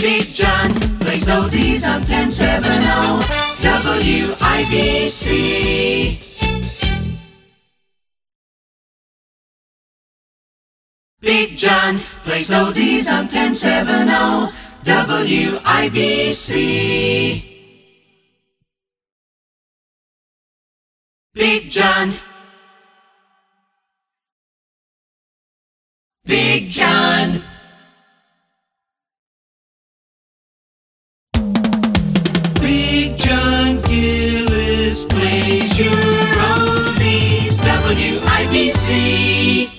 Big John plays oldies on 1070 WIBC. Big John plays oldies on 1070 WIBC. Big John. Big John. Big John Gillis plays your oldies, WIBC.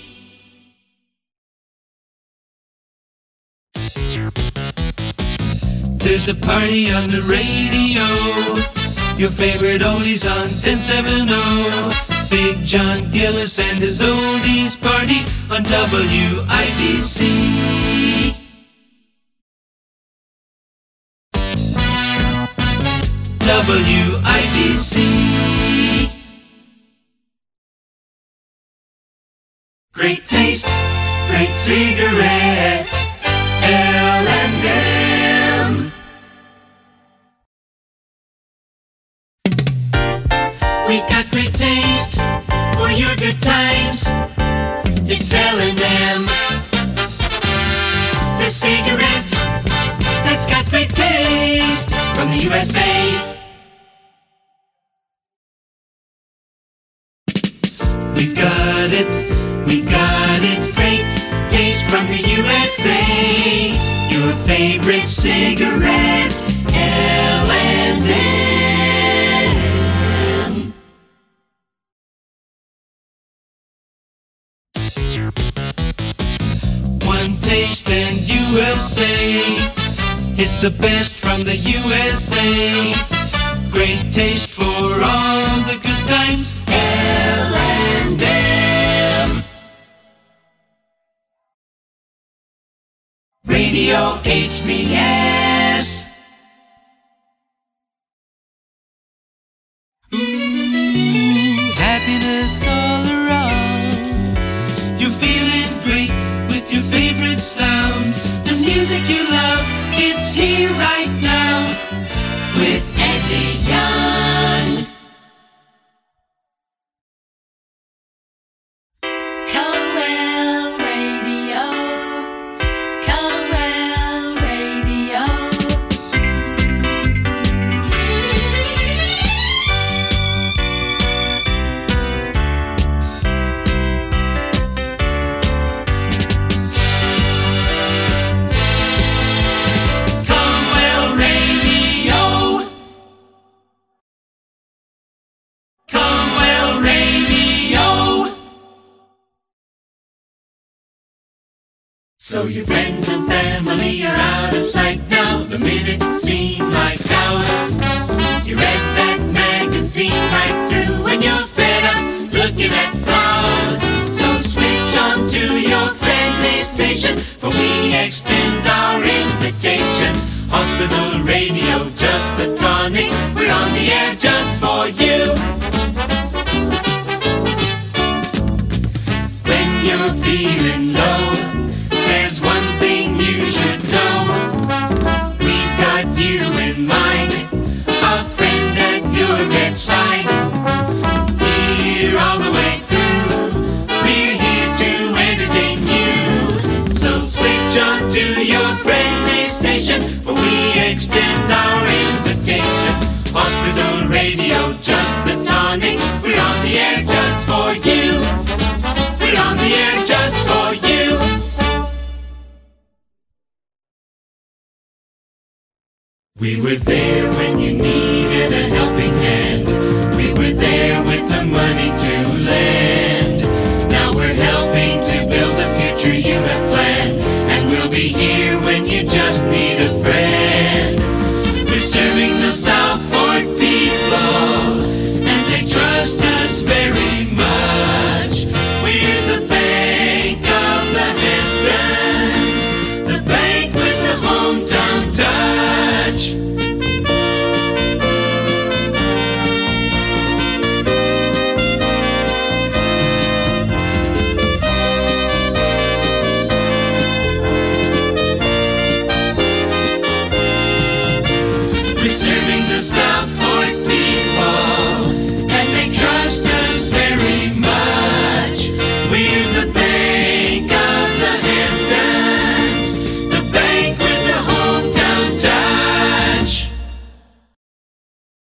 There's a party on the radio, your favorite oldies on 1070. Big John Gillis and his oldies party on WIBC. WIBC. Great taste, great cigarettes, L&M. We've got great taste for your good times. It's L&M, the cigarette that's got great taste from the USA. We've got it, great taste from the USA. Your favorite cigarette, L&M. One taste and USA. It's the best from the USA. Great taste for all the good times, L&M. Radio HBS. Happiness all around. You're feeling great with your favorite sound. The music you love, it's here right now with Andy Young. Colwell Radio. Colwell Radio. Colwell Radio. Colwell Radio. So your friends and family are out of sight now. The minutes seem like hours. You read that magazine right through when you're fed up looking at flowers. So switch on to your friendly station, for we extend our invitation. Hospital radio, just the tonic. We're on the air just for you. When you're feeling low, there's one thing you should know. We've got you in mind, a friend at your bedside. Here all the way through, we're here to entertain you. So switch on to your friendly station, for we extend our invitation. Hospital radio, just the tonic. We're on the air just for you. We're on the air just for you. We were there when you needed a helping hand. We were there with the money to